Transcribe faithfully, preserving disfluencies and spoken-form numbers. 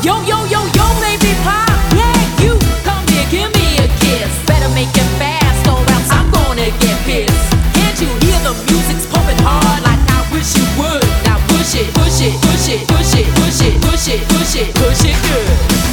Yo, yo, yo, yo, baby pop, yeah, you come here, give me a kiss. Better make it fast or else I'm gonna get pissed. Can't you hear the music's pumping hard like I wish you would? Now push it, push it, push it, push it, push it, push it, push it, push it good.